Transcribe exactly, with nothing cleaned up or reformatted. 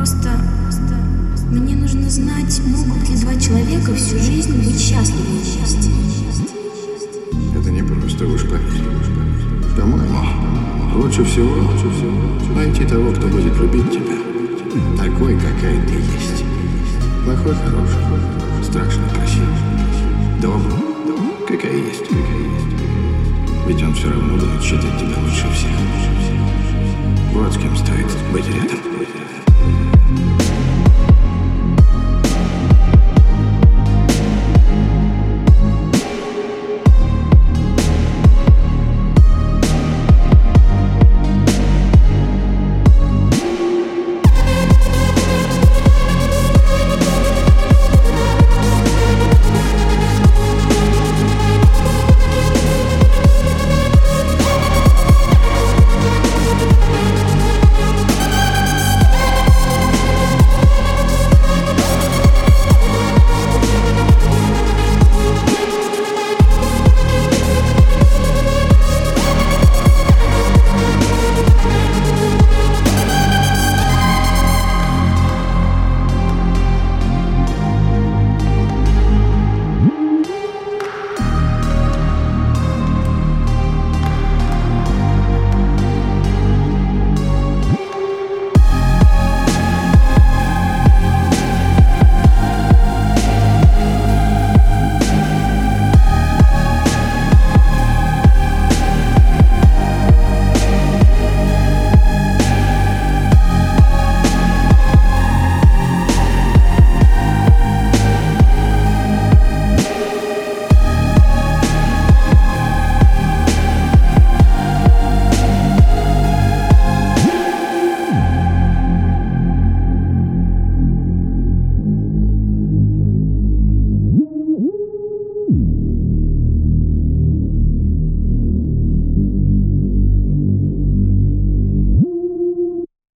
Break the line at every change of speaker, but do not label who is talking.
Просто, просто мне нужно знать, могут ли два человека всю жизнь быть счастливы вместе.
Это не просто, уж поверь. По-моему, лучше всего, лучше всего найти того, кто будет любить тебя такой, какая ты есть. Плохой, хороший, страшно красивый, добрый, какая есть, какая есть. Ведь он все равно будет считать тебя лучше всех. Вот с кем стоит быть рядом.